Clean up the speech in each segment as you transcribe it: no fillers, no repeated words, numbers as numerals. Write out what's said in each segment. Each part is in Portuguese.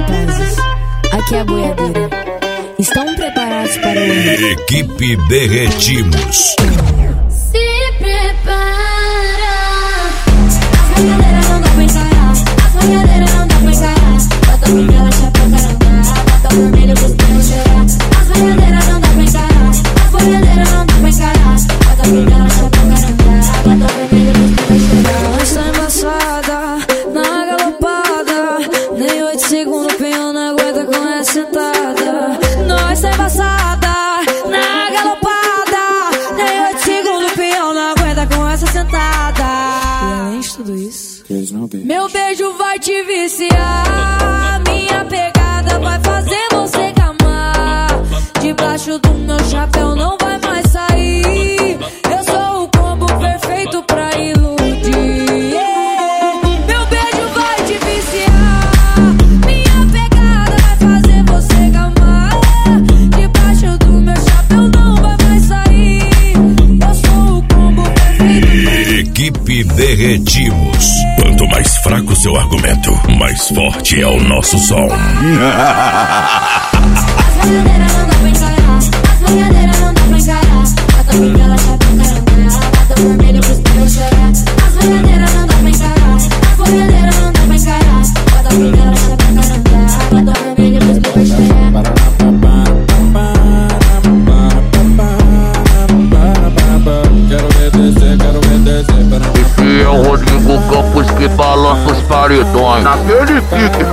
rapazes, aqui é a boiadeira. Estão preparados para o... Equipe Derretimos. Se prepara. As boiadeiras não dá pra encarar. As boiadeiras não dá pra encarar. Bota o miguela, chapéu, carandá. Bota o vermelho pros pneus cheirar. As boiadeiras não dá pra encarar. As boiadeiras não dá pra encarar. Bota o miguela, chapéu, carandá. Bota o vermelho pros pneus cheirar. Nós tá embaçada, na galopada. Nem 8 segundos o peão não aguenta com essa sentada. Nós tá embaçada, na galopada. Nem 8 segundos o peão não aguenta com essa sentada. E além de tudo isso, meu beijo vai te viciar. Minha pegada vai fazer você gamar. Debaixo do meu chapéu não vai mais sair. Eu sou o combo perfeito pra iludir. Meu beijo vai te viciar. Minha pegada vai fazer você gamar. Debaixo do meu chapéu não vai mais sair. Eu sou o combo perfeito. Equipe Derretimos. Quanto mais fraco o seu argumento, mais forte é o nosso som. As boiadeiras não dá pra encarar. As boiadeiras não dá pra encarar. Bota o miguela, chapéu, carandá. Bota o vermelho pros pneus chorar. As boiadeiras não dá pra encarar. As boiadeiras não dá pra encarar. Bota o miguela, chapéu, carandá. Bota o vermelho pros pneus chorar. Esse é o Rodrigo Campos que balança os paredões. Naquele pique.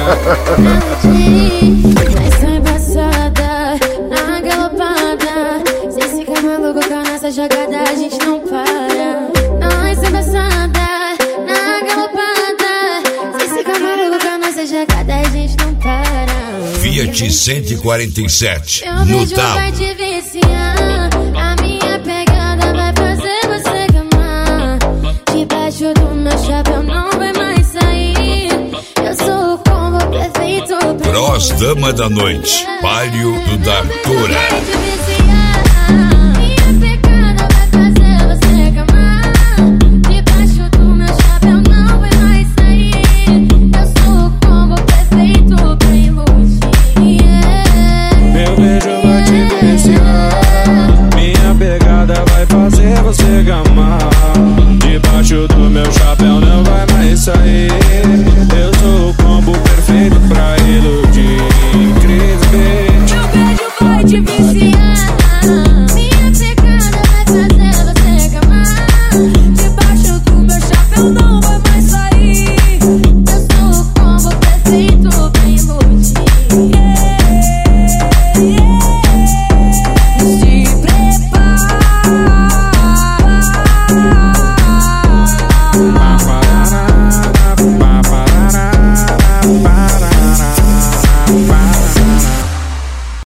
Nós tá embaçada, na galopada. Cê fica maluco com a nossa jogada, a gente não para. Nós tá embaçada, na galopada. Cê fica maluco com a nossa jogada, a gente não para. Fiat 147 Meu no beijo talo. vai te viciar. A minha pegada vai fazer você gamar. Debaixo do meu chapéu não vai mais sair. Eu sou o combo perfeito pra Cross Dama da Noite, Palio do Dartora. vai te viciar. Minha pegada vai fazer você gamar. Debaixo do meu chapéu não vai mais sair. Eu sou o combo perfeito pra iludir. Meu beijo vai te viciar. Minha pegada vai fazer você gamar. Debaixo do meu chapéu não vai mais sair.